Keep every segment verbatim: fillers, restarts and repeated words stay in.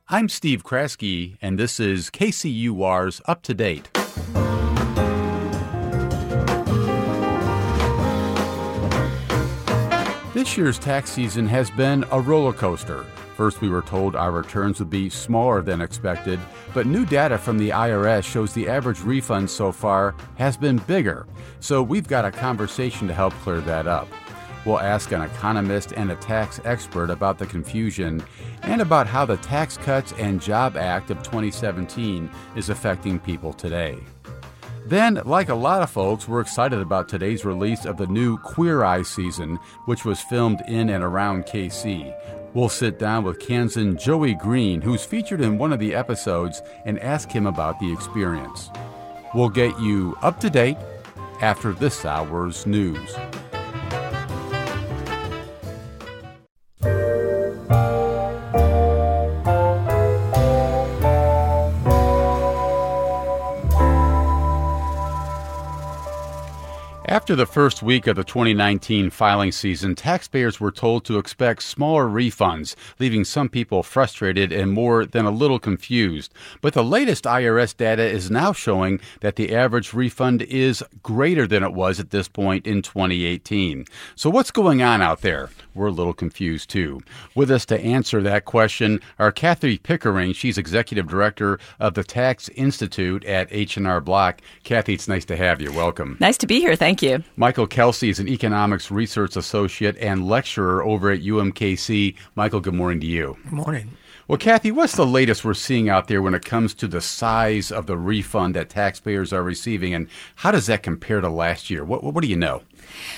I'm Steve Kraske, and this is K C U R's Up to Date. This year's tax season has been a roller coaster. First, we were told our returns would be smaller than expected, but new data from the I R S shows the average refund so far has been bigger. So we've got a conversation to help clear that up. We'll ask an economist and a tax expert about the confusion and about how the Tax Cuts and Jobs Act of twenty seventeen is affecting people today. Then, like a lot of folks, we're excited about today's release of the new Queer Eye season, which was filmed in and around K C. We'll sit down with Kansan Joey Green, who's featured in one of the episodes, and ask him about the experience. We'll get you up to date after this hour's news. After the first week of the twenty nineteen filing season, taxpayers were told to expect smaller refunds, leaving some people frustrated and more than a little confused. But the latest I R S data is now showing that the average refund is greater than it was at this point in twenty eighteen. So what's going on out there? We're a little confused too. With us to answer that question are Kathy Pickering. She's Executive Director of the Tax Institute at H and R Block. Kathy, it's nice to have you. Welcome. Nice to be here. Thank you. Michael Kelsey is an Economics Research Associate and Lecturer over at U M K C. Michael, good morning to you. Good morning. Well, Kathy, what's the latest we're seeing out there when it comes to the size of the refund that taxpayers are receiving, and how does that compare to last year? What, what do you know?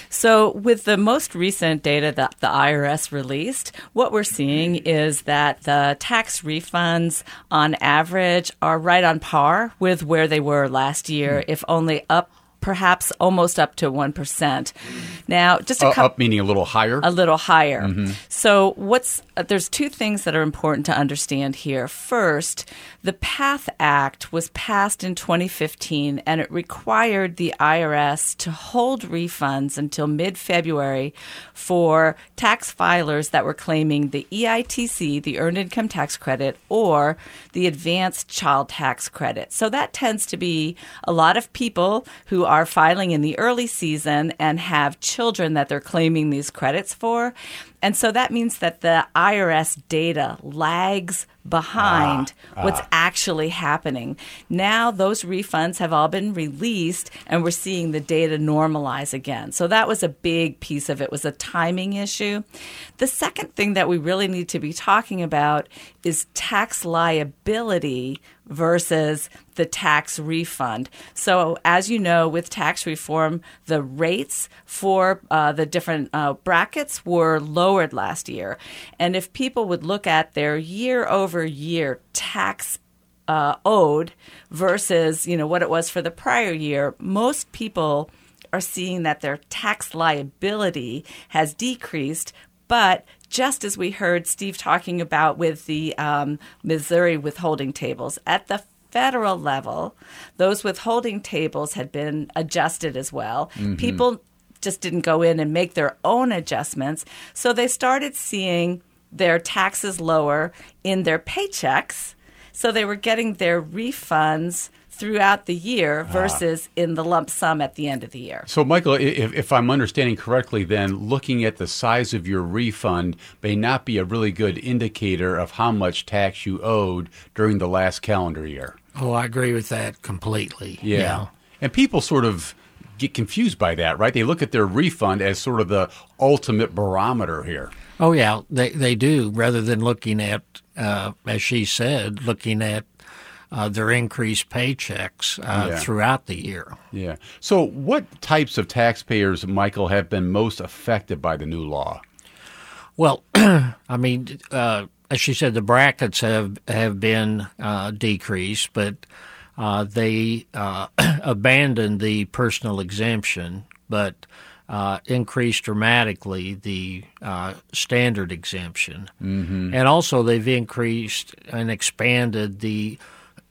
So with the most recent data that the I R S released, what we're seeing is that the tax refunds on average are right on par with where they were last year, mm. if only up perhaps almost up to one percent. Now, just a uh, couple, up meaning a little higher? A little higher. Mm-hmm. So what's uh, there's two things that are important to understand here. First, the PATH Act was passed in twenty fifteen, and it required the I R S to hold refunds until mid-February for tax filers that were claiming the E I T C, the Earned Income Tax Credit, or the Advanced Child Tax Credit. So that tends to be a lot of people who are filing in the early season and have children that they're claiming these credits for. And so that means that the I R S data lags behind ah, what's ah. actually happening. Now those refunds have all been released, and we're seeing the data normalize again. So that was a big piece of it, was a timing issue. The second thing that we really need to be talking about is tax liability versus the tax refund. So as you know, with tax reform, the rates for uh, the different uh, brackets were lowered last year. And if people would look at their year-over-year tax uh, owed versus, you know, what it was for the prior year, most people are seeing that their tax liability has decreased, but just as we heard Steve talking about with the um, Missouri withholding tables, at the federal level, those withholding tables had been adjusted as well. Mm-hmm. People just didn't go in and make their own adjustments, so they started seeing their taxes lower in their paychecks, so they were getting their refunds throughout the year versus ah. in the lump sum at the end of the year. So, Michael, if, if I'm understanding correctly, then looking at the size of your refund may not be a really good indicator of how much tax you owed during the last calendar year. Oh, I agree with that completely. Yeah. yeah. And people sort of get confused by that, right? They look at their refund as sort of the ultimate barometer here. Oh, yeah, they, they do, rather than looking at, uh, as she said, looking at Uh, their increased paychecks uh, yeah. throughout the year. Yeah. So what types of taxpayers, Michael, have been most affected by the new law? Well, I mean, uh, as she said, the brackets have, have been uh, decreased, but uh, they uh, abandoned the personal exemption, but uh, increased dramatically the uh, standard exemption. Mm-hmm. And also they've increased and expanded the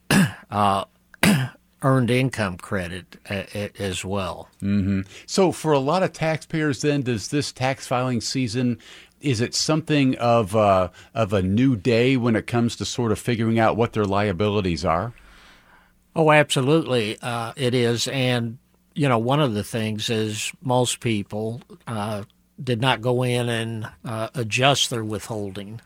Uh, earned income credit a, a, as well. Mm-hmm. So for a lot of taxpayers then, does this tax filing season is it something of uh, of a new day when it comes to sort of figuring out what their liabilities are? Oh, absolutely, uh, it is. And you know, one of the things is most people uh, did not go in and uh, adjust their withholding,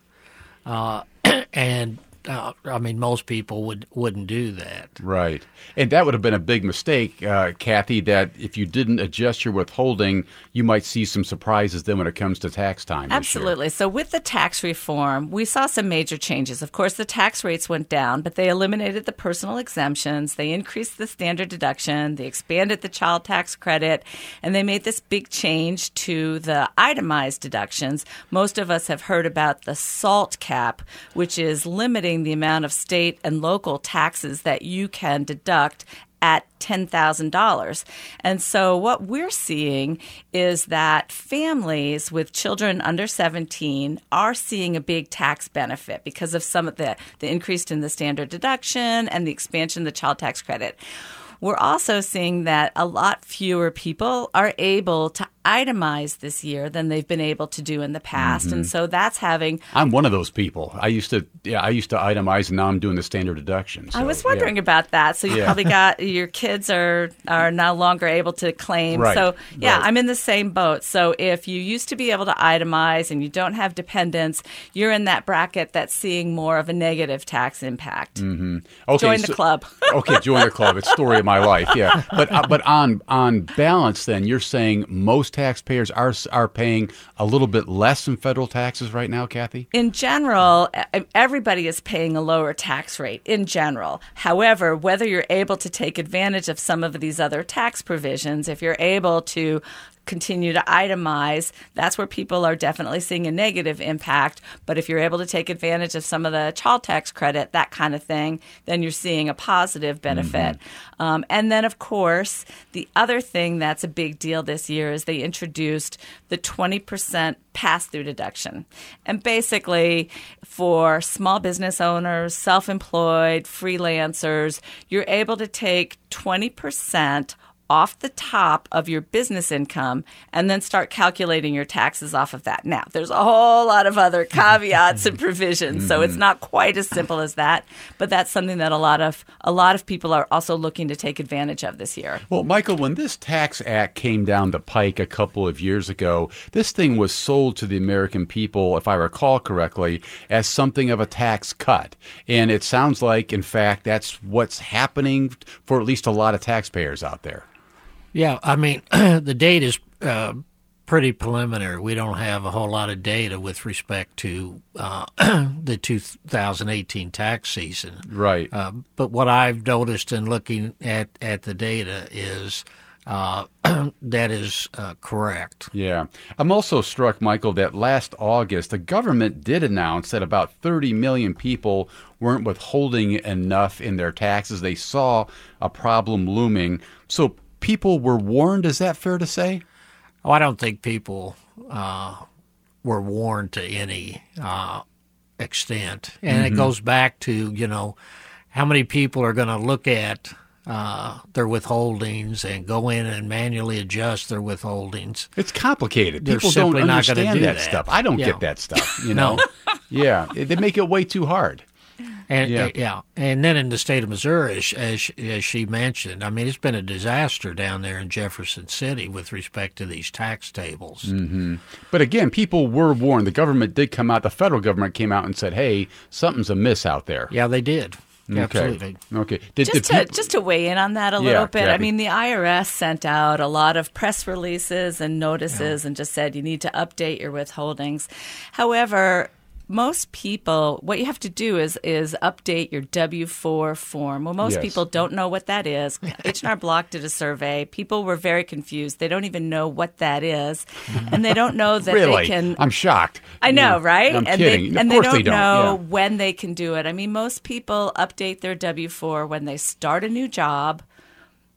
uh, and uh, I mean, most people would wouldn't do that. Right, and that would have been a big mistake, uh, Kathy. That if you didn't adjust your withholding, you might see some surprises then when it comes to tax time. Absolutely. So with the tax reform, we saw some major changes. Of course, the tax rates went down, but they eliminated the personal exemptions. They increased the standard deduction. They expanded the child tax credit, and they made this big change to the itemized deductions. Most of us have heard about the SALT cap, which is limiting the amount of state and local taxes that you can deduct at ten thousand dollars. And so what we're seeing is that families with children under seventeen are seeing a big tax benefit because of some of the, the increase in the standard deduction and the expansion of the child tax credit. We're also seeing that a lot fewer people are able to itemize this year than they've been able to do in the past. Mm-hmm. And so that's having... I'm one of those people. I used to yeah, I used to itemize, and now I'm doing the standard deduction. So, I was wondering yeah. about that. So you yeah. probably got... Your kids are, are no longer able to claim. Right. So, yeah, right. I'm in the same boat. So if you used to be able to itemize and you don't have dependents, you're in that bracket that's seeing more of a negative tax impact. Mm-hmm. Okay, join so, the club. okay, join the club. It's the story of my life, yeah. But uh, but on on balance, then, you're saying most taxpayers are are paying a little bit less in federal taxes right now, Kathy? In general, everybody is paying a lower tax rate in general. However, whether you're able to take advantage of some of these other tax provisions, if you're able to continue to itemize, that's where people are definitely seeing a negative impact. But if you're able to take advantage of some of the child tax credit, that kind of thing, then you're seeing a positive benefit. Mm-hmm. Um, and then, of course, the other thing that's a big deal this year is they introduced the twenty percent pass-through deduction. And basically, for small business owners, self-employed, freelancers, you're able to take twenty percent off the top of your business income and then start calculating your taxes off of that. Now, there's a whole lot of other caveats and provisions, mm-hmm. so it's not quite as simple as that, but that's something that a lot of a lot of people are also looking to take advantage of this year. Well, Michael, when this tax act came down the pike a couple of years ago, this thing was sold to the American people, if I recall correctly, as something of a tax cut. And it sounds like, in fact, that's what's happening for at least a lot of taxpayers out there. Yeah, I mean, the date is uh, pretty preliminary. We don't have a whole lot of data with respect to uh, the two thousand eighteen tax season. Right. Uh, but what I've noticed in looking at, at the data is uh, that is uh, correct. Yeah. I'm also struck, Michael, that last August, the government did announce that about thirty million people weren't withholding enough in their taxes. They saw a problem looming. So people were warned. Is that fair to say? Oh, I don't think people uh, were warned to any uh, extent. And mm-hmm. it goes back to, you know, how many people are going to look at uh, their withholdings and go in and manually adjust their withholdings. It's complicated. They're People don't simply not understand gonna do that, that stuff. I don't yeah. get that stuff, you know? Yeah. They make it way too hard. And yeah. uh, yeah, and then in the state of Missouri, as, as as she mentioned, I mean, it's been a disaster down there in Jefferson City with respect to these tax tables. Mm-hmm. But again, people were warned. The government did come out. The federal government came out and said, "Hey, something's amiss out there." Yeah, they did. Okay. Absolutely. Okay. Did, just, did to, people... just to weigh in on that a yeah, little bit, Kathy. I mean, the I R S sent out a lot of press releases and notices yeah. and just said you need to update your withholdings. However, most people, what you have to do is is update your W four form. Well, most yes. people don't know what that is. H and R Block did a survey. People were very confused. They don't even know what that is, and they don't know that really? they can. I'm shocked. I know, right? I'm and kidding. They, of and course they don't, they don't know yeah. when they can do it. I mean, most people update their W four when they start a new job,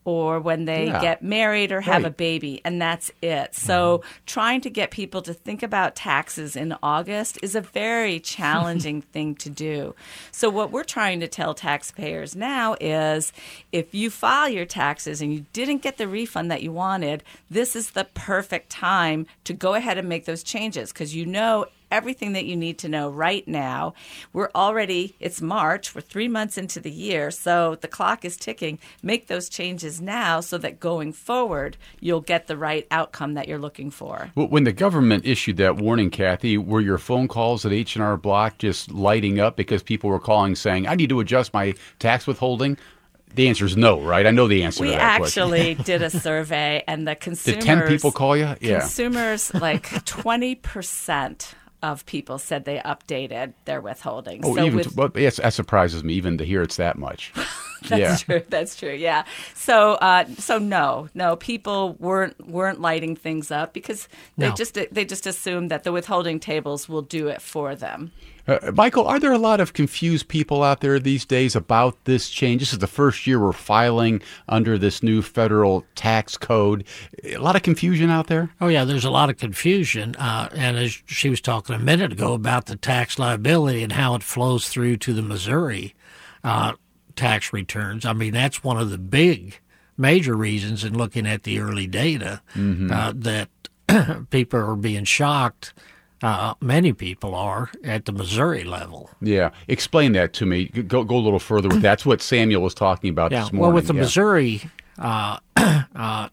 or when they Yeah. get married or have Right. a baby, and that's it. So trying to get people to think about taxes in August is a very challenging thing to do. So what we're trying to tell taxpayers now is if you file your taxes and you didn't get the refund that you wanted, this is the perfect time to go ahead and make those changes because you know everything that you need to know right now. We're already, it's March, we're three months into the year, so the clock is ticking. Make those changes now so that going forward, you'll get the right outcome that you're looking for. Well, when the government issued that warning, Kathy, were your phone calls at H and R Block just lighting up because people were calling saying, I need to adjust my tax withholding? The answer is no, right? I know the answer We to that actually question. did a survey, and the consumers... Did ten people call you? Yeah. Consumers, like twenty percent of people said they updated their withholding. Oh, so even with, well, yes, that surprises me, even to hear it's that much. That's yeah. true. That's true. Yeah. So, uh, so no, no, people weren't weren't lighting things up because they No. just they just assumed that the withholding tables will do it for them. Uh, Michael, are there a lot of confused people out there these days about this change? This is the first year we're filing under this new federal tax code. A lot of confusion out there? Oh, yeah, there's a lot of confusion. Uh, and as she was talking a minute ago about the tax liability and how it flows through to the Missouri uh, tax returns, I mean, that's one of the big major reasons in looking at the early data mm-hmm. uh, that people are being shocked. Uh, many people are at the Missouri level. Yeah. Explain that to me. Go go a little further with that. That's what Samuel was talking about yeah. this morning. Well, with the yeah. Missouri uh, uh,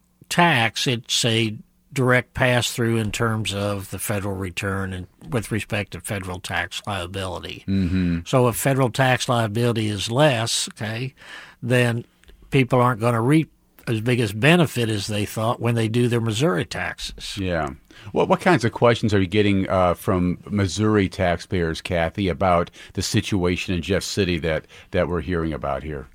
tax, it's a direct pass-through in terms of the federal return and with respect to federal tax liability. Mm-hmm. So if federal tax liability is less, okay, then people aren't going to reap as big as benefit as they thought when they do their Missouri taxes. Yeah. What what kinds of questions are you getting uh, from Missouri taxpayers, Kathy, about the situation in Jeff City that, that we're hearing about here?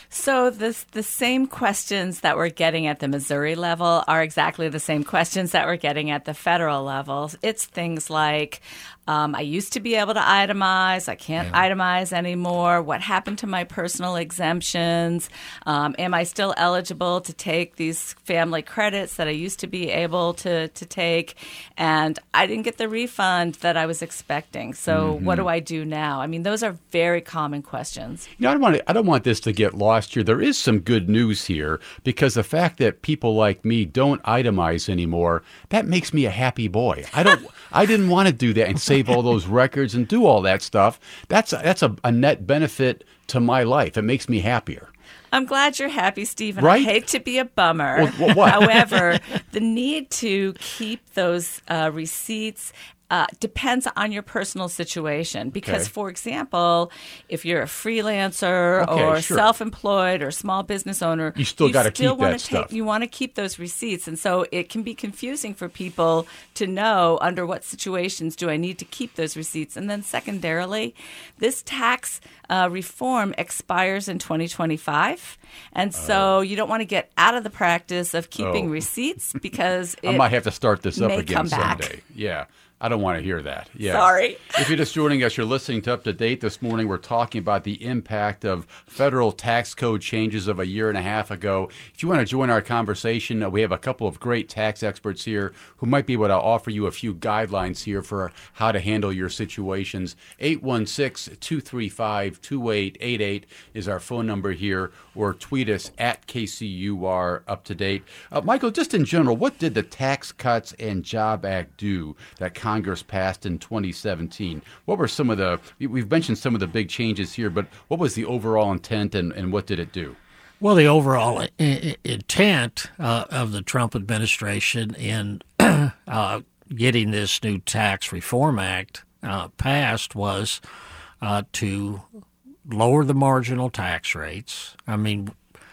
So the the same questions that we're getting at the Missouri level are exactly the same questions that we're getting at the federal level. It's things like, um, I used to be able to itemize. I can't yeah. itemize anymore. What happened to my personal exemptions? Um, am I still eligible to take these family credits that I used to be able to, to take? And I didn't get the refund that I was expecting. So mm-hmm. what do I do now? I mean, those are very common questions. You know, I don't want to, I don't want this to get lost here. There is some good news here because the fact that people like me don't itemize anymore, that makes me a happy boy. I don't. I didn't want to do that and save all those records and do all that stuff. That's a, that's a, a net benefit to my life. It makes me happier. I'm glad you're happy, Stephen. Right? I hate to be a bummer. Well, well, what? However, the need to keep those uh, receipts Uh, depends on your personal situation. Because, Okay. for example, if you're a freelancer Okay, or sure. self-employed or small business owner, You still gotta keep wanna that stuff. You want to keep those receipts. And so it can be confusing for people to know under what situations do I need to keep those receipts. And then secondarily, this tax uh, reform expires in twenty twenty-five. And so you don't want to get out of the practice of keeping Oh. receipts because it I might have to start this up may again come back. someday. Yeah. I don't want to hear that. Yeah. Sorry. If you're just joining us, you're listening to Up to Date this morning. We're talking about the impact of federal tax code changes of a year and a half ago. If you want to join our conversation, uh, we have a couple of great tax experts here who might be able to offer you a few guidelines here for how to handle your situations. eight one six, two three five, two eight eight eight is our phone number here, or tweet us at K C U R Up to Date. Uh, Michael, just in general, what did the Tax Cuts and Job Act do that Congress passed in twenty seventeen? What were some of the, we've mentioned some of the big changes here, but what was the overall intent and, and what did it do? Well, the overall I- I- intent uh, of the Trump administration in uh, getting this new Tax Reform Act uh, passed was uh, to lower the marginal tax rates. I mean,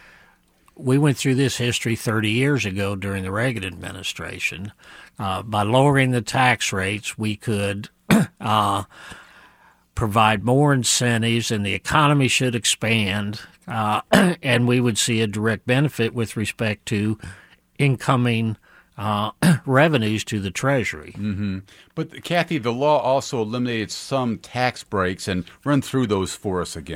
we went through this history thirty years ago during the Reagan administration. Uh, by lowering the tax rates, we could uh, provide more incentives and the economy should expand, uh, and we would see a direct benefit with respect to incoming uh, revenues to the Treasury. Mm-hmm. But, Kathy, the law also eliminated some tax breaks, and run through those for us again.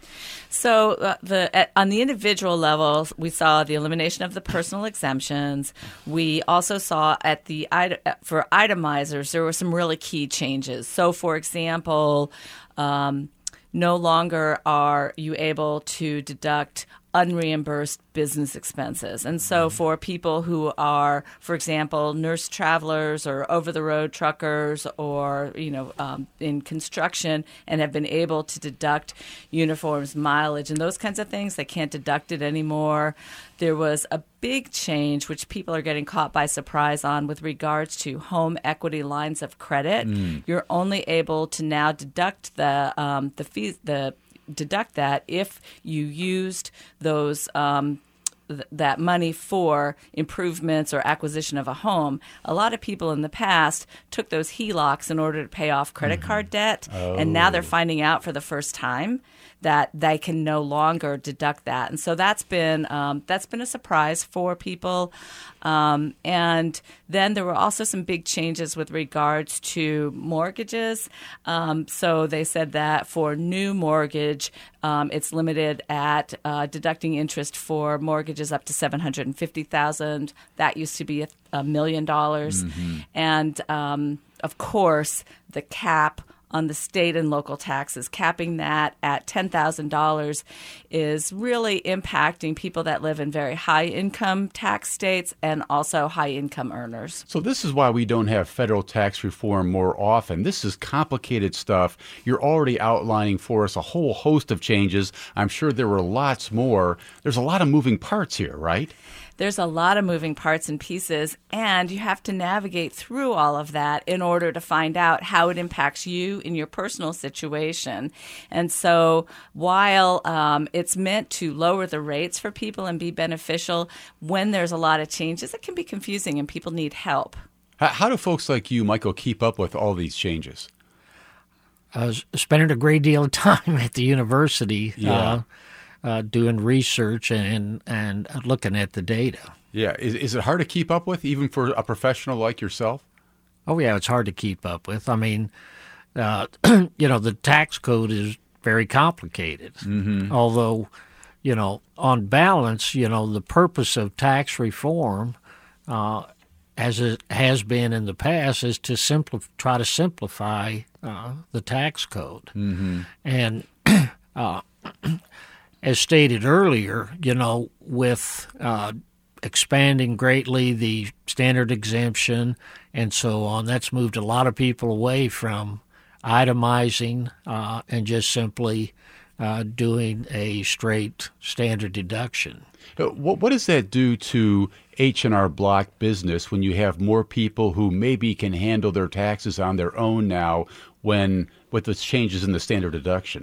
So uh, the at, on the individual level, we saw the elimination of the personal exemptions. We also saw at the for itemizers, there were some really key changes. So, for example, um, no longer are you able to deduct unreimbursed business expenses. And so for people who are, for example, nurse travelers or over-the-road truckers or, you know, um, in construction and have been able to deduct uniforms, mileage, and those kinds of things, they can't deduct it anymore. There was a big change, which people are getting caught by surprise on with regards to home equity lines of credit. Mm. You're only able to now deduct the um, the fees, the deduct that if you used those um, th- that money for improvements or acquisition of a home. A lot of people in the past took those H E L O Cs in order to pay off credit mm-hmm. card debt, oh. and now they're finding out for the first time that they can no longer deduct that. And so that's been um, that's been a surprise for people. Um, and then there were also some big changes with regards to mortgages. Um, so they said that for new mortgage, um, it's limited at uh, deducting interest for mortgages up to seven hundred fifty thousand dollars. That used to be a, a million dollars. Mm-hmm. And um, of course, the cap on the state and local taxes, capping that at ten thousand dollars is really impacting people that live in very high-income tax states and also high-income earners. So this is why we don't have federal tax reform more often. This is complicated stuff. You're already outlining for us a whole host of changes. I'm sure there were lots more. There's a lot of moving parts here, right? There's a lot of moving parts and pieces, and you have to navigate through all of that in order to find out how it impacts you in your personal situation. And so while um, it's meant to lower the rates for people and be beneficial, when there's a lot of changes, it can be confusing and people need help. How do folks like you, Michael, keep up with all these changes? I was spending a great deal of time at the university. Yeah. Uh, Uh, doing research and and looking at the data. Yeah. Is, is it hard to keep up with, even for a professional like yourself? Oh, yeah, it's hard to keep up with. I mean, uh, you know, the tax code is very complicated. Mm-hmm. Although, you know, on balance, you know, the purpose of tax reform, uh, as it has been in the past, is to simpli- try to simplify uh, the tax code. Mm-hmm. And uh as stated earlier, you know, with uh, expanding greatly the standard exemption and so on, that's moved a lot of people away from itemizing uh, and just simply uh, doing a straight standard deduction. What, what does that do to H and R Block business when you have more people who maybe can handle their taxes on their own now when with the changes in the standard deduction?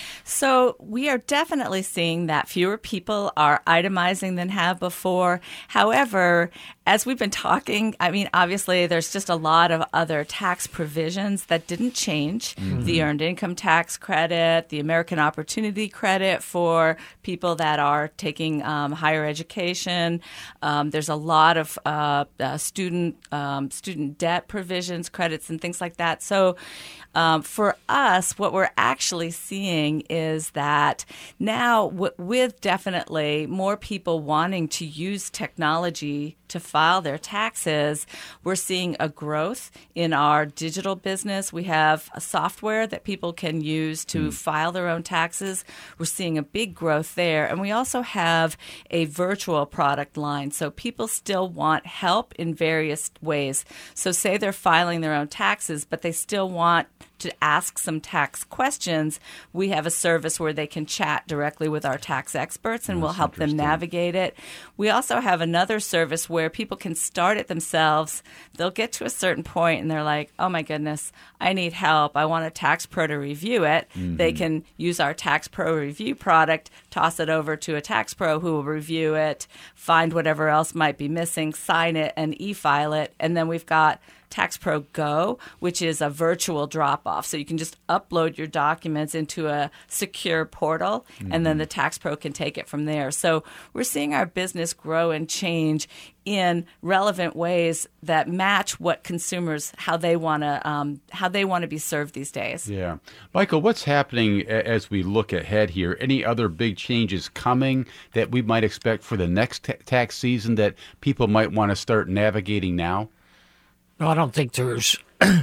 So we are definitely seeing that fewer people are itemizing than have before. However, as we've been talking, I mean, obviously there's just a lot of other tax provisions that didn't change. Mm-hmm. The Earned Income Tax Credit, the American Opportunity Credit for people that are taking um, higher education. Um, there's a lot of uh, uh, student um, student debt provisions, credits, and things like that. So um, for us, what we're actually seeing is that now w- with definitely more people wanting to use technology to file their taxes, we're seeing a growth in our digital business. We have a software that people can use to mm. file their own taxes. We're seeing a big growth there. And we also have a virtual product line. So people still want help in various ways. So say they're filing their own taxes, but they still want to ask some tax questions. We have a service where they can chat directly with our tax experts, and That's we'll help them navigate it. We also have another service where people can start it themselves. They'll get to a certain point and they're like, oh my goodness, I need help. I want a tax pro to review it. Mm-hmm. They can use our tax pro review product, toss it over to a tax pro who will review it, find whatever else might be missing, sign it, and e-file it. And then we've got TaxPro Go, which is a virtual drop-off. So you can just upload your documents into a secure portal, mm-hmm. and then the TaxPro can take it from there. So we're seeing our business grow and change in relevant ways that match what consumers, how they want to um, how they want to be served these days. Yeah. Michael, what's happening as we look ahead here? Any other big changes coming that we might expect for the next t- tax season that people might want to start navigating now? No, I don't think there's uh,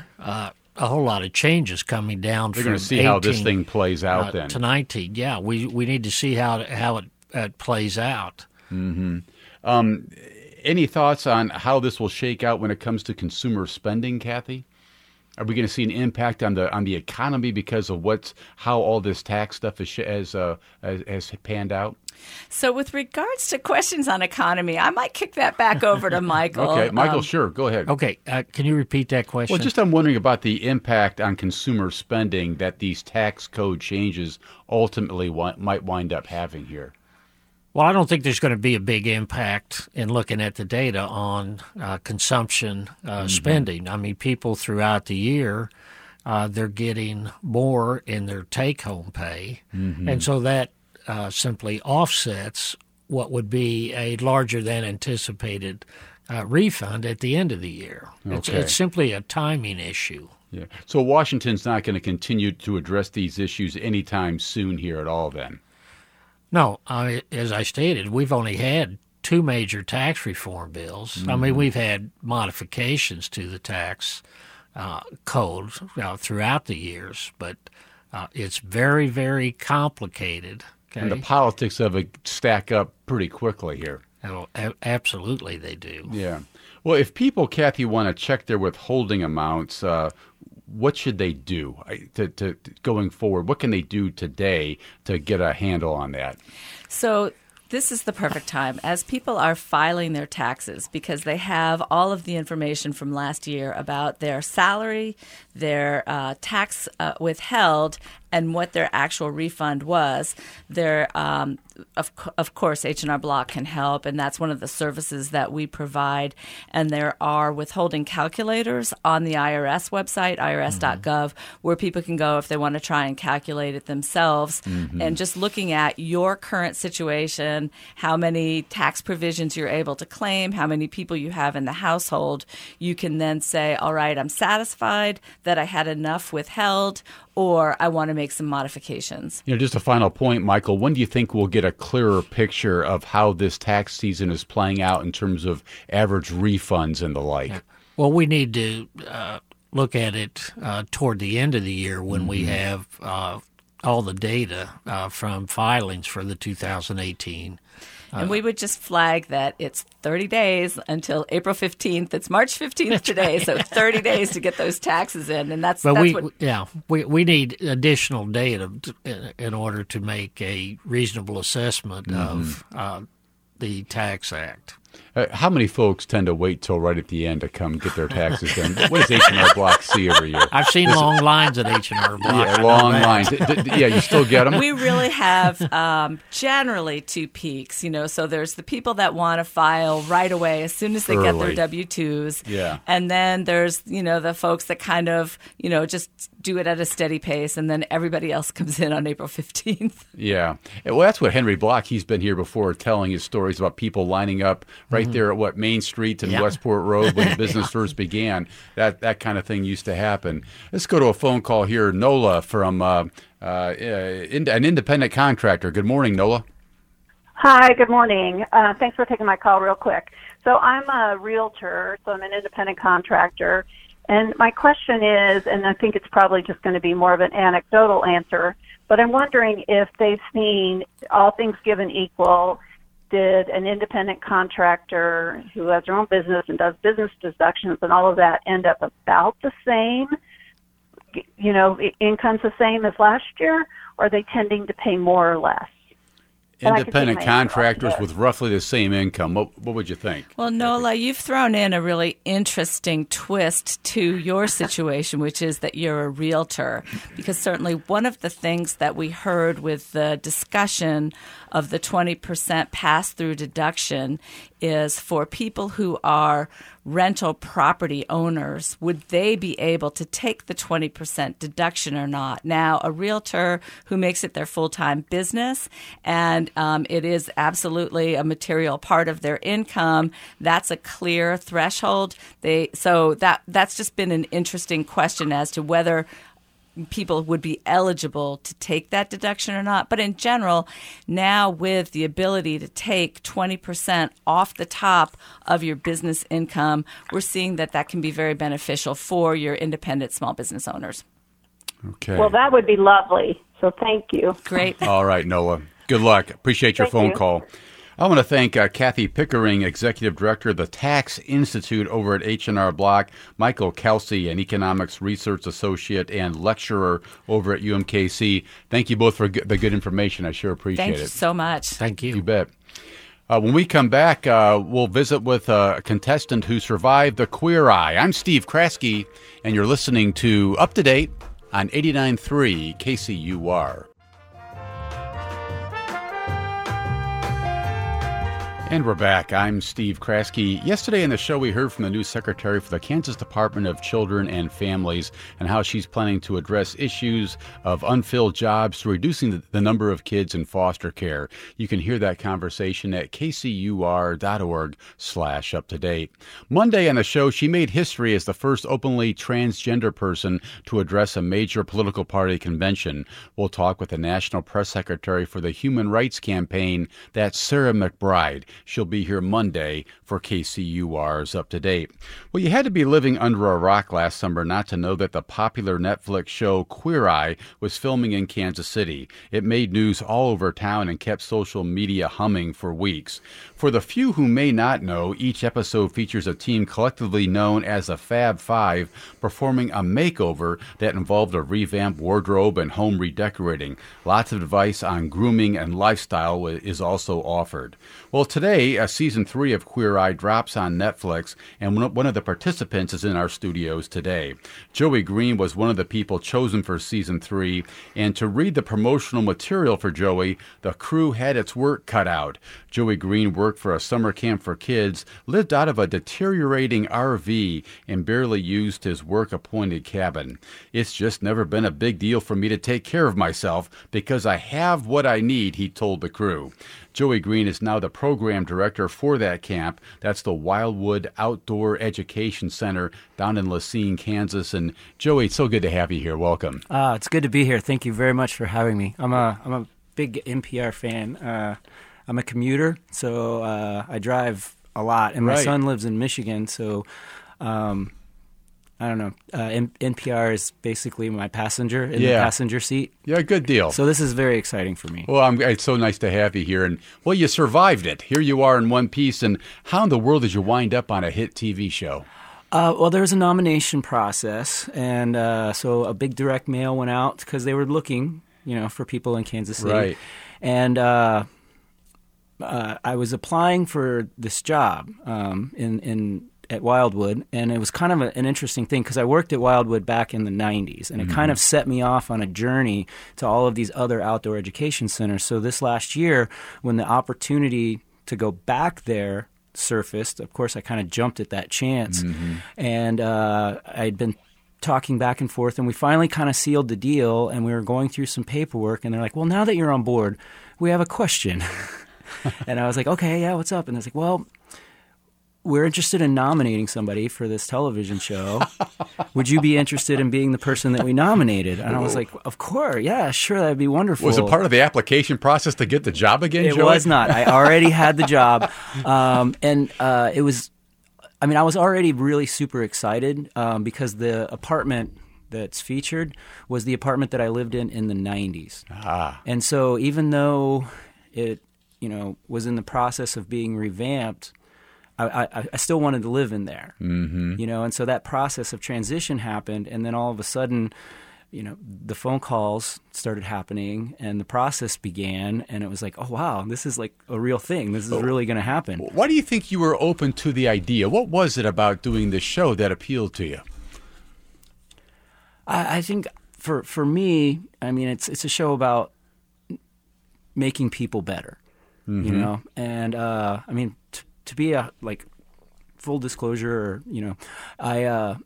a whole lot of changes coming down. We're going to see how this thing plays out uh, then. To nineteen, yeah. We we need to see how how it, it plays out. Mm-hmm. Um, any thoughts on how this will shake out when it comes to consumer spending, Kathy? Are we going to see an impact on the on the economy because of what's how all this tax stuff is has uh, has, has panned out? So, with regards to questions on economy, I might kick that back over to Michael. Okay, Michael, um, sure, go ahead. Okay, uh, can you repeat that question? Well, just I'm wondering about the impact on consumer spending that these tax code changes ultimately wa- might wind up having here. Well, I don't think there's going to be a big impact in looking at the data on uh, consumption uh, mm-hmm. spending. I mean, people throughout the year, uh, they're getting more in their take-home pay, mm-hmm. and so that uh, simply offsets what would be a larger than anticipated uh, refund at the end of the year. Okay. It's, it's simply a timing issue. Yeah. So Washington's not going to continue to address these issues anytime soon here at all then? No, I, as I stated, we've only had two major tax reform bills. Mm-hmm. I mean, we've had modifications to the tax uh, code uh, throughout the years, but uh, it's very, very complicated. Okay? And the politics of it stack up pretty quickly here. Oh, a- absolutely they do. Yeah. Well, if people, Kathy, want to check their withholding amounts, uh, what should they do to, to, to going forward? What can they do today to get a handle on that? So this is the perfect time as people are filing their taxes because they have all of the information from last year about their salary, their uh, tax uh, withheld, and what their actual refund was. Their, um, of, of course, H and R Block can help, and that's one of the services that we provide. And there are withholding calculators on the I R S website, I R S dot gov, mm-hmm. where people can go if they want to try and calculate it themselves. Mm-hmm. And just looking at your current situation, how many tax provisions you're able to claim, how many people you have in the household, you can then say, all right, I'm satisfied that I had enough withheld, or I want to make some modifications. You know, just a final point, Michael, when do you think we'll get a clearer picture of how this tax season is playing out in terms of average refunds and the like? Yeah. Well, we need to uh, look at it uh, toward the end of the year when mm-hmm. we have uh, all the data uh, from filings for the two thousand eighteen. And we would just flag that it's thirty days until April fifteenth. It's March fifteenth today, so thirty days to get those taxes in, and that's, but that's we, what. Yeah, we we need additional data in order to make a reasonable assessment mm-hmm. of uh, the Tax Act. Uh, how many folks tend to wait till right at the end to come get their taxes done? What does H and R Block see every year? I've seen Is long it, lines at H and R Block. Yeah, long lines. D- d- yeah, you still get them? We really have um, generally two peaks, you know, so there's the people that want to file right away as soon as they Early. get their W two's. Yeah. And then there's, you know, the folks that kind of, you know, just do it at a steady pace, and then everybody else comes in on April fifteenth. Yeah. Well, that's what Henry Block, he's been here before telling his stories about people lining up right mm-hmm. there at what, Main Street and yeah. Westport Road when the business first began. That that kind of thing used to happen. Let's go to a phone call here. Nola from uh, uh, in, an independent contractor. Good morning, Nola. Hi, good morning. Uh, thanks for taking my call real quick. So I'm a realtor, so I'm an independent contractor. And my question is, and I think it's probably just going to be more of an anecdotal answer, but I'm wondering if they've seen, all things given equal, did an independent contractor who has their own business and does business deductions and all of that end up about the same, you know, income's the same as last year, or are they tending to pay more or less? independent contractors with roughly the same income. What, what would you think? Well, Nola, you've thrown in a really interesting twist to your situation, which is that you're a realtor. Because certainly one of the things that we heard with the discussion of the twenty percent pass-through deduction is for people who are rental property owners, would they be able to take the twenty percent deduction or not? Now, a realtor who makes it their full-time business and um, it is absolutely a material part of their income, that's a clear threshold. They so that that's just been an interesting question as to whether people would be eligible to take that deduction or not. But in general, now with the ability to take twenty percent off the top of your business income, we're seeing that that can be very beneficial for your independent small business owners. Okay. Well, that would be lovely. So thank you. Great. All right, Nola. Good luck. Appreciate your Thank phone you. call. I want to thank uh, Kathy Pickering, Executive Director of the Tax Institute over at H and R Block, Michael Kelsey, an Economics Research Associate and Lecturer over at U M K C. Thank you both for g- the good information. I sure appreciate Thank it. you so much. Thank you. You bet. Uh, when we come back, uh, we'll visit with a contestant who survived the Queer Eye. I'm Steve Kraske, and you're listening to Up to Date on eighty-nine point three K C U R. And we're back. I'm Steve Kraske. Yesterday in the show, we heard from the new secretary for the Kansas Department of Children and Families and how she's planning to address issues of unfilled jobs through reducing the, the number of kids in foster care. You can hear that conversation at kcur.org slash up to date. Monday on the show, she made history as the first openly transgender person to address a major political party convention. We'll talk with the National Press Secretary for the Human Rights Campaign. That's Sarah McBride. She'll be here Monday for K C U R's Up to Date. Well, you had to be living under a rock last summer not to know that the popular Netflix show Queer Eye was filming in Kansas City. It made news all over town and kept social media humming for weeks. For the few who may not know, each episode features a team collectively known as the Fab Five performing a makeover that involved a revamped wardrobe and home redecorating. Lots of advice on grooming and lifestyle is also offered. Well, today, uh, season three of Queer Eye drops on Netflix, and one of the participants is in our studios today. Joey Green was one of the people chosen for season three, and to read the promotional material for Joey, the crew had its work cut out. Joey Green worked for a summer camp for kids, lived out of a deteriorating R V, and barely used his work-appointed cabin. It's just never been a big deal for me to take care of myself because I have what I need, he told the crew. Joey Green is now the program director for that camp. That's the Wildwood Outdoor Education Center down in Lacine, Kansas. And Joey, it's so good to have you here. Welcome. Uh, it's good to be here. Thank you very much for having me. I'm a I'm a big N P R fan. Uh, I'm a commuter, so uh, I drive a lot. And my Right. son lives in Michigan, so um, I don't know. Uh, N- NPR is basically my passenger in Yeah. the passenger seat. Yeah, good deal. So this is very exciting for me. Well, I'm, it's so nice to have you here. And, well, you survived it. Here you are in one piece. And how in the world did you wind up on a hit T V show? Uh, well, there was a nomination process, and uh, so a big direct mail went out because they were looking, you know, for people in Kansas City. Right. And uh, uh, I was applying for this job um, in in at Wildwood, and it was kind of a, an interesting thing because I worked at Wildwood back in the nineties, and it Mm-hmm. kind of set me off on a journey to all of these other outdoor education centers. So this last year, when the opportunity to go back there surfaced, of course, I kind of jumped at that chance, Mm-hmm. and uh, I'd been talking back and forth, and we finally kind of sealed the deal, and we were going through some paperwork, and they're like, well, now that you're on board, we have a question. And I was like, okay, yeah, what's up? And they're like, well, we're interested in nominating somebody for this television show. Would you be interested in being the person that we nominated? And I was like, of course, yeah, sure, that'd be wonderful. Was it part of the application process to get the job again, It Joey? was not. I already had the job. Um, and uh, it was, I mean, I was already really super excited um, because the apartment that's featured was the apartment that I lived in in the nineties. Ah. And so even though it, you know, was in the process of being revamped, I, I, I still wanted to live in there, mm-hmm. you know, and so that process of transition happened, and then all of a sudden, you know, the phone calls started happening and the process began, and it was like, oh, wow, this is like a real thing. This is really going to happen. Why do you think you were open to the idea? What was it about doing this show that appealed to you? I, I think for for me, I mean, it's it's a show about making people better, mm-hmm. you know? And, uh, I mean, t- to be a, like, full disclosure, you know, I... Uh,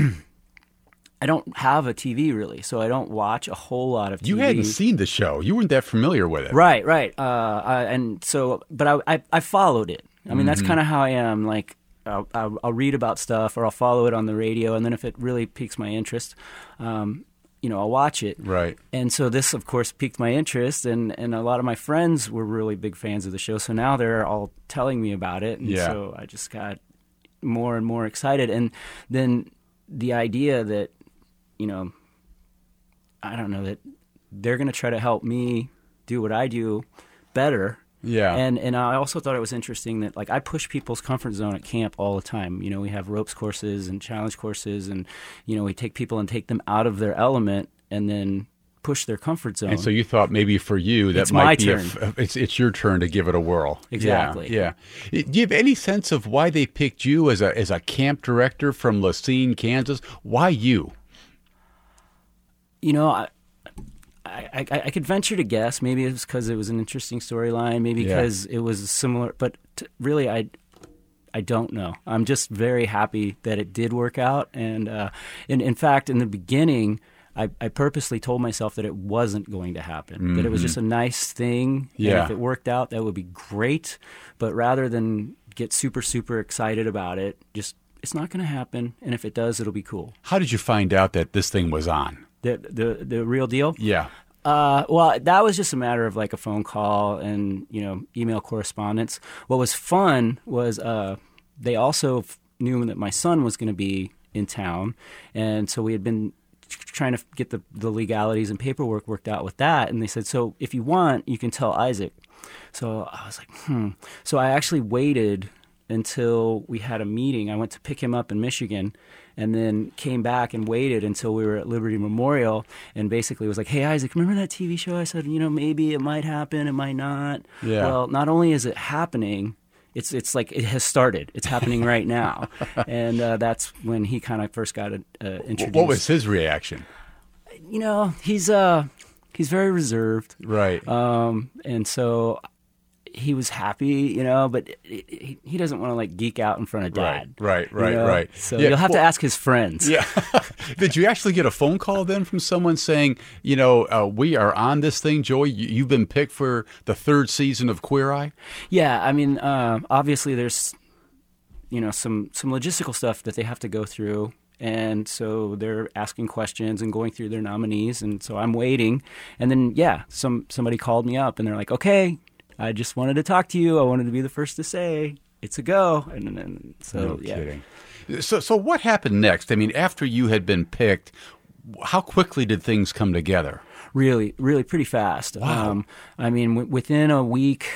I don't have a T V really, so I don't watch a whole lot of T V. You hadn't seen the show. You weren't that familiar with it. Right, right. Uh, I, and so, but I, I, I followed it. I mean, mm-hmm. that's kind of how I am. Like, I'll, I'll, I'll read about stuff or I'll follow it on the radio, and then if it really piques my interest, um, you know, I'll watch it. Right. And so this, of course, piqued my interest, and, and a lot of my friends were really big fans of the show, so now they're all telling me about it, and yeah. so I just got more and more excited. And then the idea that, you know, I don't know, that they're going to try to help me do what I do better. Yeah. And and I also thought it was interesting that, like, I push people's comfort zone at camp all the time. You know, we have ropes courses and challenge courses, and, you know, we take people and take them out of their element and then push their comfort zone. And so you thought maybe for you that it's might my be turn. A, it's it's your turn to give it a whirl. Exactly. Yeah, yeah. Do you have any sense of why they picked you as a as a camp director from Lacine, Kansas? Why you? You know, I, I, I, I could venture to guess. Maybe it was because it was an interesting storyline. Maybe Yeah. because it was similar. But t- really, I, I don't know. I'm just very happy that it did work out. And uh, in, in fact, in the beginning, I, I purposely told myself that it wasn't going to happen, mm-hmm. that it was just a nice thing. Yeah. And if it worked out, that would be great. But rather than get super, super excited about it, just it's not going to happen. And if it does, it'll be cool. How did you find out that this thing was on? The the the real deal? Yeah. Uh, well, that was just a matter of like a phone call and, you know, email correspondence. What was fun was uh, they also f- knew that my son was going to be in town, and so we had been trying to get the, the legalities and paperwork worked out with that. And they said, so if you want, you can tell Isaac. So I was like, hmm. So I actually waited until we had a meeting. I went to pick him up in Michigan, and then came back and waited until we were at Liberty Memorial, and basically was like, hey, Isaac, remember that T V show I said, you know, maybe it might happen, it might not. Yeah. Well, not only is it happening, it's it's like it has started. It's happening right now. And uh, that's when he kind of first got uh, introduced. What was his reaction? You know, he's uh he's very reserved. Right. Um, and so he was happy, you know, but he, he doesn't want to like geek out in front of dad. Right, right, right, you know? right. So Yeah, you'll have well- to ask his friends. Yeah. Did you actually get a phone call then from someone saying, you know, uh, we are on this thing, Joey? You, you've been picked for the third season of Queer Eye? Yeah, I mean, uh, obviously there's, you know, some, some logistical stuff that they have to go through. And so they're asking questions and going through their nominees. And so I'm waiting. And then, yeah, some somebody called me up and they're like, okay, I just wanted to talk to you. I wanted to be the first to say it's a go. And then, so, No yeah. kidding. So, so what happened next? I mean, after you had been picked, how quickly did things come together? Really, really pretty fast. Wow. Um, I mean, w- within a week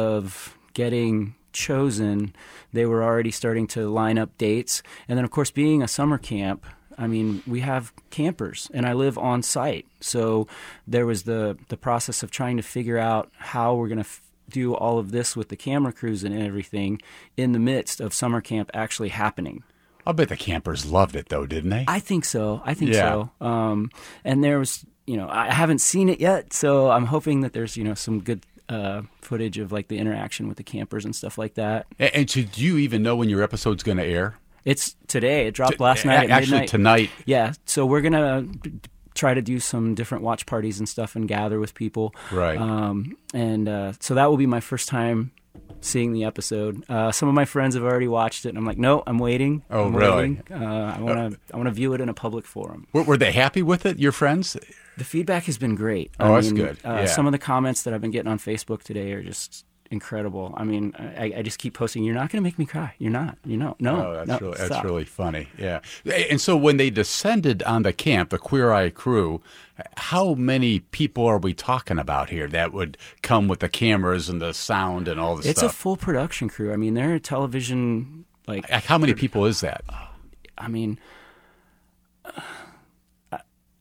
of getting chosen, they were already starting to line up dates. And then, of course, being a summer camp, I mean, we have campers, and I live on site. So there was the, the process of trying to figure out how we're going to f- do all of this with the camera crews and everything in the midst of summer camp actually happening. I'll bet the campers loved it, though, didn't they? I think so. I think Yeah. so. Um, and there was, you know, I haven't seen it yet, so I'm hoping that there's, you know, some good uh, footage of like the interaction with the campers and stuff like that. And, and so do you even know when your episode's going to air? It's today. It dropped T- last night. a- At Actually, midnight. tonight. Yeah. So we're gonna b- try to do some different watch parties and stuff and gather with people. Right. Um, and uh, so that will be my first time seeing the episode. Uh, some of my friends have already watched it, and I'm like, no, I'm waiting. Oh, I'm really? waiting. Uh, I want to. I want to view it in a public forum. Were, were they happy with it, your friends? The feedback has been great. Oh, I that's mean, good. Uh, Yeah. Some of the comments that I've been getting on Facebook today are just incredible. I mean, I, I just keep posting, you're not going to make me cry. You're not. You know, no. Oh, that's no, really that's stop." really funny. Yeah. And so when they descended on the camp, the Queer Eye crew, how many people are we talking about here that would come with the cameras and the sound and all the It's stuff? a full production crew. I mean, they're a television, like, Like, how many people is that? I mean, uh,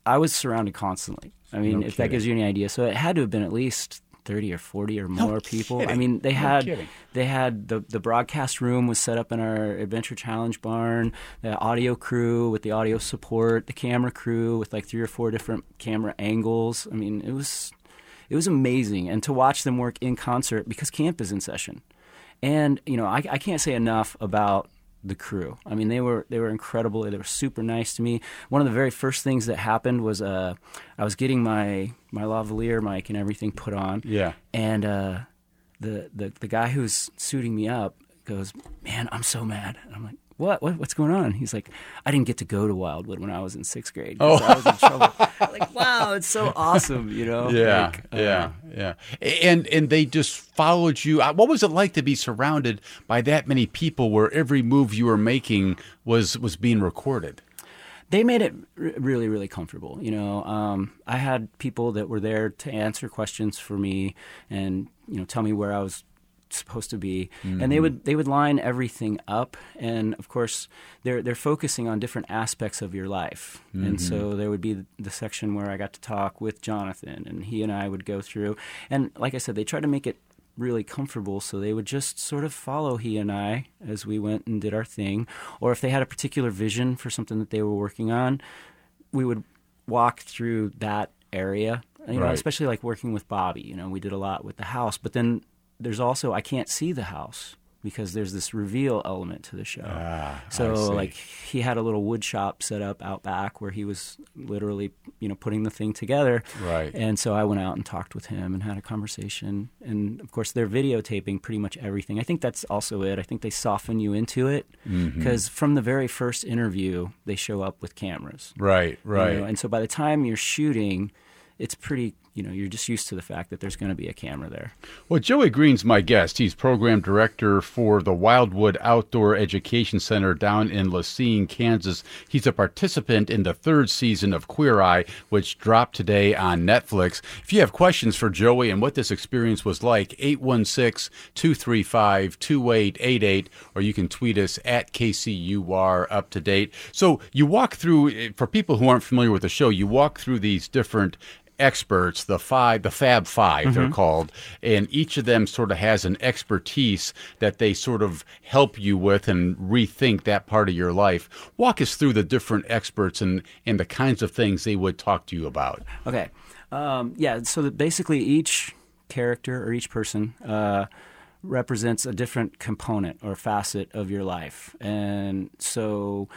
I was surrounded constantly. I mean, No if kidding. that gives you any idea. So it had to have been at least thirty or forty or more No people. kidding. I mean, they No had kidding. they had the the broadcast room was set up in our Adventure Challenge barn, the audio crew with the audio support, the camera crew with like three or four different camera angles. I mean, it was it was amazing, and to watch them work in concert because camp is in session. And you know, I, I can't say enough about the crew. I mean, they were they were incredible. They were super nice to me. One of the very first things that happened was uh, I was getting my my lavalier mic and everything put on. Yeah. And uh, the the the guy who's suiting me up goes, "Man, I'm so mad." And I'm like, What? what? What's going on? He's like, I didn't get to go to Wildwood when I was in sixth grade. Oh. I was in trouble. I'm like, wow, it's so awesome, you know? Yeah, like, uh, yeah, yeah. And and they just followed you. Uh, What was it like to be surrounded by that many people where every move you were making was, was being recorded? They made it r- really, really comfortable. You know, um, I had people that were there to answer questions for me and, you know, tell me where I was supposed to be, mm-hmm. and they would they would line everything up, and of course they're they're focusing on different aspects of your life, mm-hmm. and so there would be the, the section where I got to talk with Jonathan, and he and I would go through, and like I said, they tried to make it really comfortable, so they would just sort of follow he and I as we went and did our thing, or if they had a particular vision for something that they were working on, we would walk through that area, you know, right. especially like working with Bobby, you know, we did a lot with the house, but then there's also, I can't see the house because there's this reveal element to the show. Ah, so I see. like he had a little wood shop set up out back where he was literally, you know, putting the thing together. Right. And so I went out and talked with him and had a conversation. And of course they're videotaping pretty much everything. I think that's also it. I think they soften you into it because mm-hmm. from the very first interview, they show up with cameras. Right, right. You know? And so by the time you're shooting, it's pretty, you know, you're just used to the fact that there's going to be a camera there. Well, Joey Green's my guest. He's program director for the Wildwood Outdoor Education Center down in Lacine, Kansas. He's a participant in the third season of Queer Eye, which dropped today on Netflix. If you have questions for Joey and what this experience was like, eight one six, two three five, two eight eight eight, or you can tweet us at K C U R Up to Date. So you walk through, for people who aren't familiar with the show, you walk through these different experts, the five, the Fab Five, mm-hmm. they're called, and each of them sort of has an expertise that they sort of help you with and rethink that part of your life. Walk us through the different experts and, and the kinds of things they would talk to you about. Okay. Um, yeah, so that basically each character or each person uh, represents a different component or facet of your life. And so,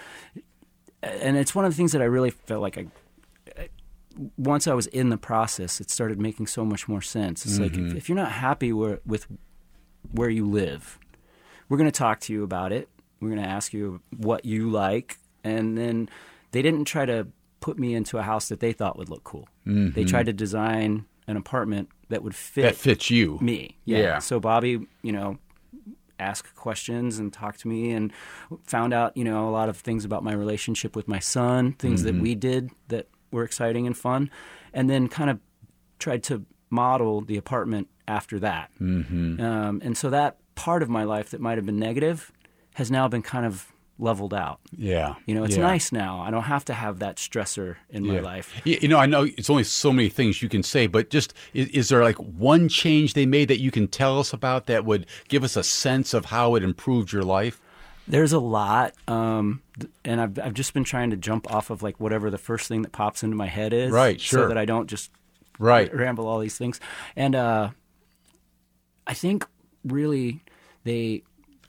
and it's one of the things that I really felt like I, once I was in the process, it started making so much more sense. It's mm-hmm. like, if, if you're not happy where, with where you live, we're going to talk to you about it. We're going to ask you what you like. And then they didn't try to put me into a house that they thought would look cool. Mm-hmm. They tried to design an apartment that would fit that fits you. Me. Yeah. yeah. So Bobby, you know, asked questions and talked to me and found out, you know, a lot of things about my relationship with my son, things mm-hmm. that we did that were exciting and fun, and then kind of tried to model the apartment after that. Mm-hmm. Um, and so that part of my life that might have been negative has now been kind of leveled out. Yeah. You know, it's yeah. nice now. I don't have to have that stressor in yeah. my life. You know, I know it's only so many things you can say, but just is, is there like one change they made that you can tell us about that would give us a sense of how it improved your life? There's a lot, um, and I've I've just been trying to jump off of like whatever the first thing that pops into my head is, right? Sure. So that I don't just right ramble all these things. And uh, I think really they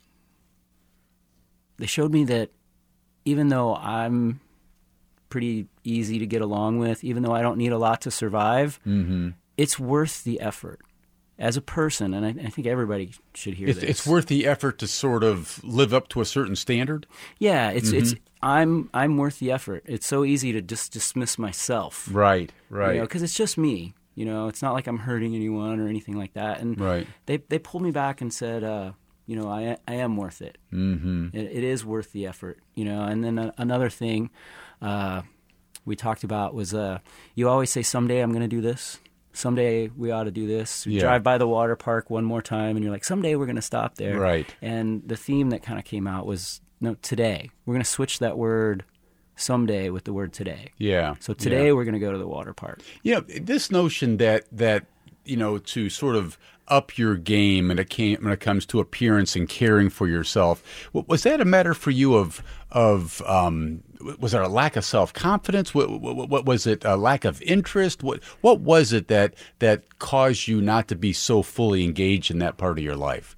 they showed me that even though I'm pretty easy to get along with, even though I don't need a lot to survive, mm-hmm. it's worth the effort. As a person, and I, I think everybody should hear it's, this. It's worth the effort to sort of live up to a certain standard? Yeah, it's mm-hmm. it's I'm I'm worth the effort. It's so easy to just dismiss myself. Right, right. You know, because it's just me. You know, it's not like I'm hurting anyone or anything like that. And right. they they pulled me back and said, uh, you know, I I am worth it. Mm-hmm. It, it is worth the effort. You know, and then a, another thing uh, we talked about was uh, you always say, someday I'm going to do this. Someday we ought to do this. You yeah. drive by the water park one more time, and you're like, someday we're going to stop there. Right. And the theme that kind of came out was, no, today. We're going to switch that word someday with the word today. Yeah. So today yeah. we're going to go to the water park. You know, this notion that that you know to sort of up your game when it came when it comes to appearance and caring for yourself, was that a matter for you of of um, was there a lack of self confidence? What, what, what was it? A lack of interest? What what was it that that caused you not to be so fully engaged in that part of your life?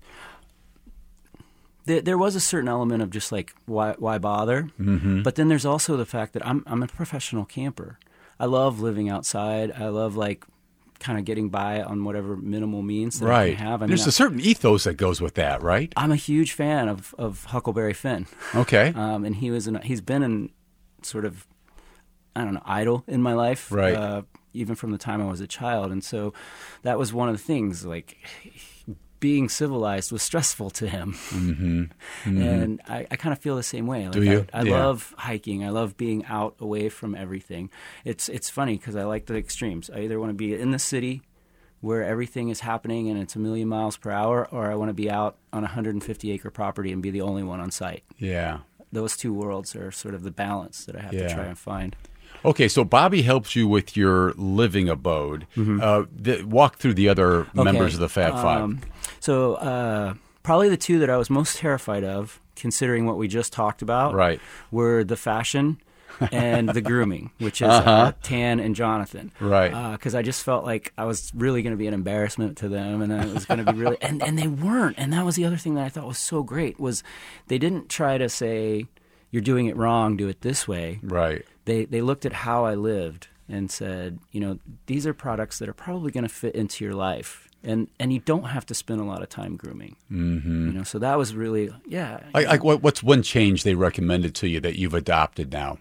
There, there was a certain element of just like why why bother, mm-hmm. but then there's also the fact that I'm I'm a professional camper. I love living outside. I love like kind of getting by on whatever minimal means that right. I can have. I mean, There's a certain ethos that goes with that, right? I'm a huge fan of, of Huckleberry Finn. Okay. um, and he was in, he's been in sort of, I don't know, idol in my life. Right. Uh, even from the time I was a child. And so that was one of the things, like being civilized was stressful to him. Mm-hmm. Mm-hmm. And I, I kind of feel the same way. Like Do you? I, I yeah. love hiking. I love being out away from everything. It's it's funny because I like the extremes. I either want to be in the city where everything is happening and it's a million miles per hour, or I want to be out on a one hundred fifty acre property and be the only one on site. Yeah. Those two worlds are sort of the balance that I have yeah. to try and find. Okay, so Bobby helps you with your living abode. Mm-hmm. Uh, the, walk through the other okay. members of the Fab Five. Um, so uh, probably the two that I was most terrified of, considering what we just talked about, right. were the fashion and the grooming, which is uh-huh. uh, Tan and Jonathan. Right. Because uh, I just felt like I was really going to be an embarrassment to them, and it was going to be really... And, and they weren't. And that was the other thing that I thought was so great, was they didn't try to say, you're doing it wrong, do it this way. Right. They they looked at how I lived and said, you know, these are products that are probably going to fit into your life, and and you don't have to spend a lot of time grooming. Mm-hmm. You know, so that was really yeah. Like, like what, what's one change they recommended to you that you've adopted now?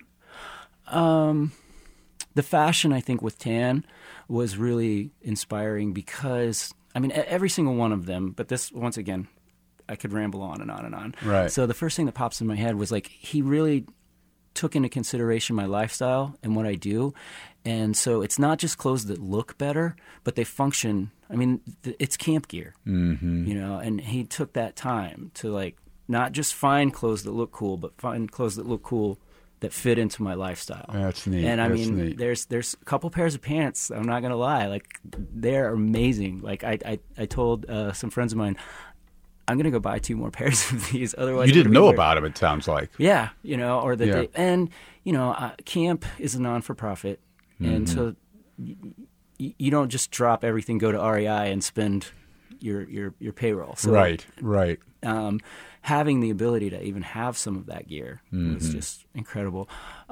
Um, the fashion I think with Tan was really inspiring because I mean every single one of them, but this once again, I could ramble on and on and on. Right. So the first thing that pops in my head was like he really took into consideration my lifestyle and what I do. And so it's not just clothes that look better, but they function. I mean, th- it's camp gear, mm-hmm. you know, and he took that time to like not just find clothes that look cool, but find clothes that look cool that fit into my lifestyle. That's neat. And I That's mean, neat. there's there's a couple pairs of pants, I'm not going to lie, like they're amazing. Like I, I, I told uh, some friends of mine, I'm going to go buy two more pairs of these. Otherwise, you didn't know weird. about them, it sounds like. Yeah, you know, or the yeah. day, and you know, uh, camp is a non-for-profit, mm-hmm. and so y- y- you don't just drop everything, go to R E I, and spend your your your payroll. So, right, right. Um, having the ability to even have some of that gear mm-hmm. was just incredible.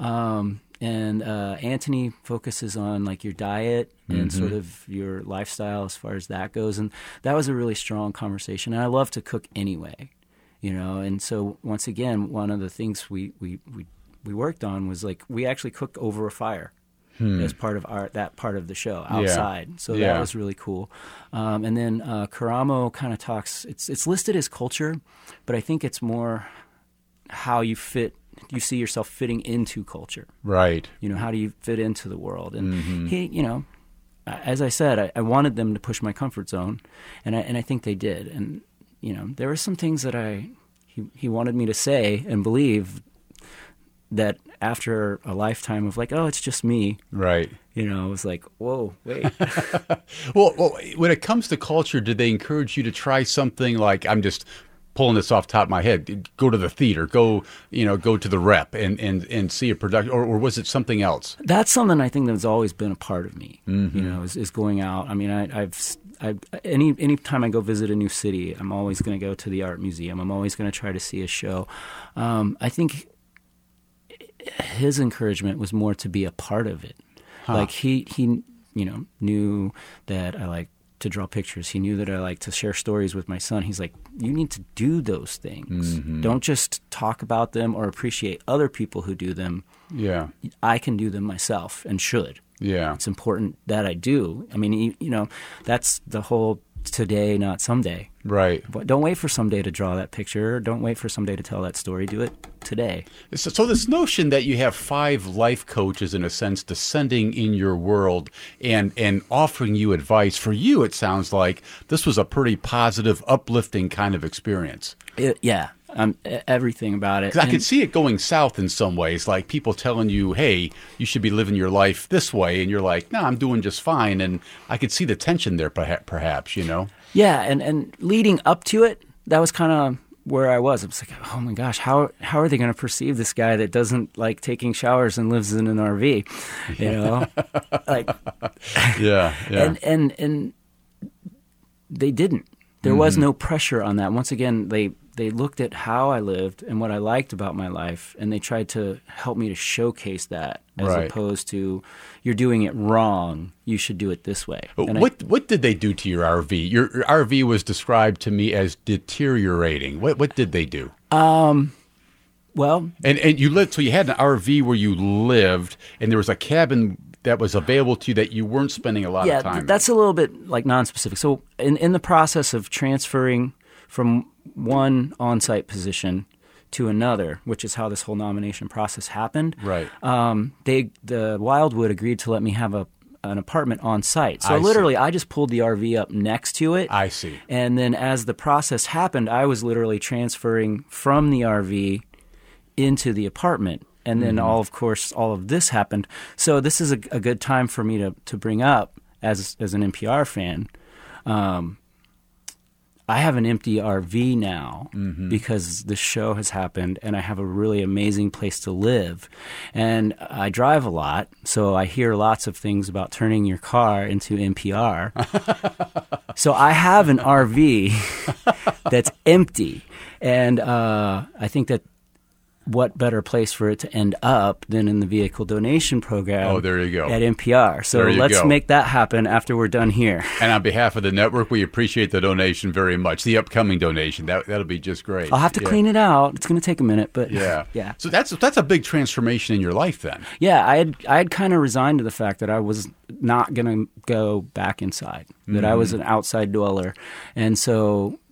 Um, and uh, Anthony focuses on like your diet and mm-hmm. sort of your lifestyle as far as that goes, and that was a really strong conversation. And I love to cook anyway, you know. And so once again, one of the things we we we, we worked on was like we actually cooked over a fire. Hmm. As part of our that part of the show outside, yeah. so yeah. that was really cool. Um, and then uh, Karamo kind of talks. It's it's listed as culture, but I think it's more how you fit. You see yourself fitting into culture, right? You know, how do you fit into the world? And mm-hmm. he, you know, as I said, I, I wanted them to push my comfort zone, and I and I think they did. And you know, there were some things that I he he wanted me to say and believe that after a lifetime of like, oh, it's just me. Right. You know, it was like, whoa, wait. well, well, when it comes to culture, did they encourage you to try something like, I'm just pulling this off the top of my head, go to the theater, go, you know, go to the rep and, and, and see a production, or, or was it something else? That's something I think that's always been a part of me, mm-hmm. you know, is, is going out. I mean, I, I've, I, any any time I go visit a new city, I'm always going to go to the art museum. I'm always going to try to see a show. Um, I think his encouragement was more to be a part of it. Huh. Like he, he, you know, knew that I like to draw pictures. He knew that I like to share stories with my son. He's like, you need to do those things. Mm-hmm. Don't just talk about them or appreciate other people who do them. Yeah. I can do them myself and should. Yeah. It's important that I do. I mean, you, you know, that's the whole today, not someday. Right. But don't wait for someday to draw that picture. Don't wait for someday to tell that story. Do it today. So, so this notion that you have five life coaches, in a sense, descending in your world and, and offering you advice, for you, it sounds like this was a pretty positive, uplifting kind of experience. It, yeah. um, everything about it. Because I And- could see it going south in some ways, like people telling you, hey, you should be living your life this way. And you're like, no, I'm doing just fine. And I could see the tension there, perha- perhaps, you know? Yeah, and, and leading up to it, that was kind of where I was. I was like, oh my gosh, how how are they going to perceive this guy that doesn't like taking showers and lives in an R V? You know, like Yeah, yeah. and and and they didn't. There was no pressure on that. Once again, they they looked at how I lived and what I liked about my life, and they tried to help me to showcase that, as Right. opposed to you're doing it wrong. You should do it this way. But And I- what what did they do to your R V? Your, your R V was described to me as deteriorating. What what did they do? well, And and you lived, so you had an R V where you lived, and there was a cabin that was available to you that you weren't spending a lot yeah, of time th- in. that's a little bit like non-specific. So in, in the process of transferring from one on-site position to another, which is how this whole nomination process happened, Right. um, they the Wildwood agreed to let me have a an apartment on site. So I see. literally, I just pulled the R V up next to it. I see. And then as the process happened, I was literally transferring from the R V into the apartment. And then all, of course, all of this happened. So this is a, a good time for me to, to bring up as as an N P R fan. Um, I have an empty R V now because this show has happened, and I have a really amazing place to live. And I drive a lot, so I hear lots of things about turning your car into N P R. So I have an R V that's empty, and uh, I think that what better place for it to end up than in the vehicle donation program Oh, there you go. at N P R. So There you let's go. make that happen after we're done here. And on behalf of the network, we appreciate the donation very much. The upcoming donation, that that'll be just great. I'll have to Yeah. clean it out. It's going to take a minute, but Yeah, yeah. So that's that's a big transformation in your life, then. Yeah, I had I had kind of resigned to the fact that I was not going to go back inside, that I was an outside dweller. And so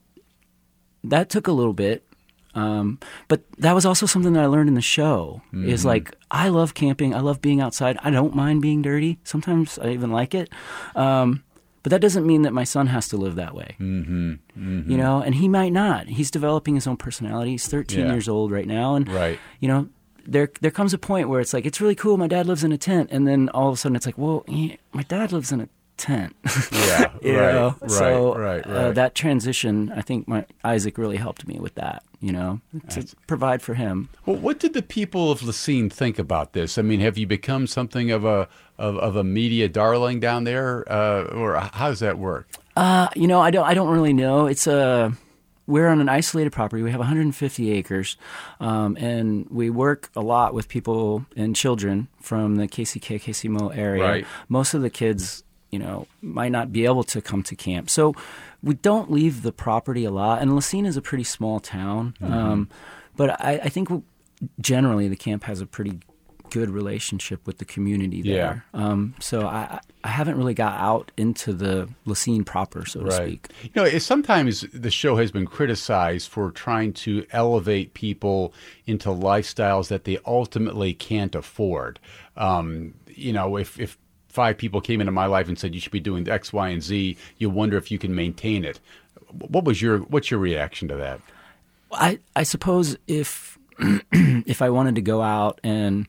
that took a little bit. Um, but that was also something that I learned in the show is like, I love camping. I love being outside. I don't mind being dirty. Sometimes I even like it. Um, but that doesn't mean that my son has to live that way. Mm-hmm. Mm-hmm. You know, and he might not. He's developing his own personality. He's thirteen Yeah. years old right now. And, Right. you know, there there comes a point where it's like, it's really cool. My dad lives in a tent. And then all of a sudden it's like, well, yeah, my dad lives in a tent. Yeah, You right, know? right, so right, Uh, right. that transition, I think my Isaac really helped me with that, you know, to provide for him. Well, what did the people of Lacine think about this? I mean, have you become something of a of, of a media darling down there, uh, or how does that work? Uh, you know, I don't I don't really know. It's a we're on an isolated property. We have one hundred fifty acres, um, and we work a lot with people and children from the K C K, K C M O area. Right. Most of the kids, you know, might not be able to come to camp. So we don't leave the property a lot. And Lacine is a pretty small town. Mm-hmm. Um, but I, I think generally the camp has a pretty good relationship with the community there. Um, so I, I haven't really got out into the Lacine proper, so to speak. You know, it's, sometimes the show has been criticized for trying to elevate people into lifestyles that they ultimately can't afford. Um, you know, if, if five people came into my life and said you should be doing X, Y, and Z, you wonder if you can maintain it. What was your what's your reaction to that? I, I suppose if if I wanted to go out and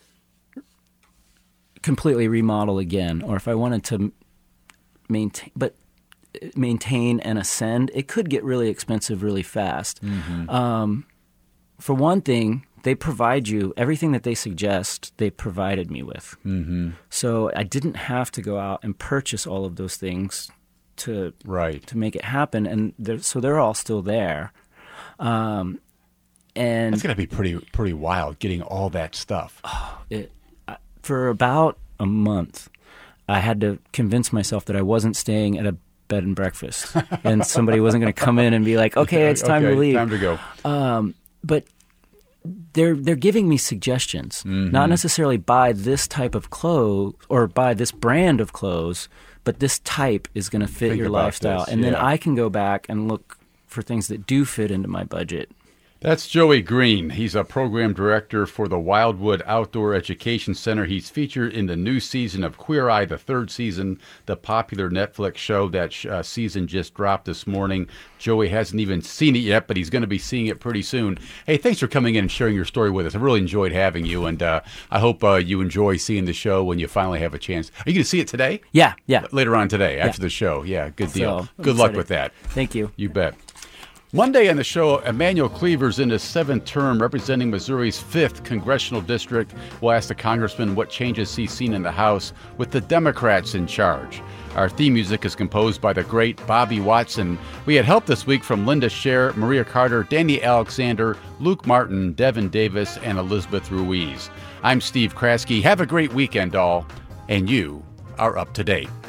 completely remodel again, or if I wanted to maintain, but maintain and ascend, it could get really expensive really fast. Mm-hmm. Um, for one thing, they provide you everything that they suggest. They provided me with, mm-hmm. so I didn't have to go out and purchase all of those things to Right. to make it happen, and they're, so they're all still there. Um, and It's going to be pretty pretty wild getting all that stuff. it, I- for about a month, I had to convince myself that I wasn't staying at a bed and breakfast, and somebody wasn't going to come in and be like, "Okay, it's time Okay, to leave." Time to go. Um, but they're they're giving me suggestions, Mm-hmm. not necessarily buy this type of clothes or buy this brand of clothes, but this type is going to fit Think your about lifestyle, this, and then yeah. I can go back and look for things that do fit into my budget. That's Joey Green. He's a program director for the Wildwood Outdoor Education Center. He's featured in the new season of Queer Eye, the third season, the popular Netflix show. That uh, season just dropped this morning. Joey hasn't even seen it yet, but he's going to be seeing it pretty soon. Hey, thanks for coming in and sharing your story with us. I really enjoyed having you, and uh, I hope uh, you enjoy seeing the show when you finally have a chance. Are you going to see it today? Yeah, yeah. Later on today, after yeah. the show. Yeah, good deal. So, good luck with that. Thank you. You bet. Monday on the show, Emanuel Cleaver's in his seventh term representing Missouri's fifth congressional district. We'll ask the congressman what changes he's seen in the House with the Democrats in charge. Our theme music is composed by the great Bobby Watson. We had help this week from Linda Scher, Maria Carter, Danny Alexander, Luke Martin, Devin Davis, and Elizabeth Ruiz. I'm Steve Kraske. Have a great weekend, all, and you are up to date.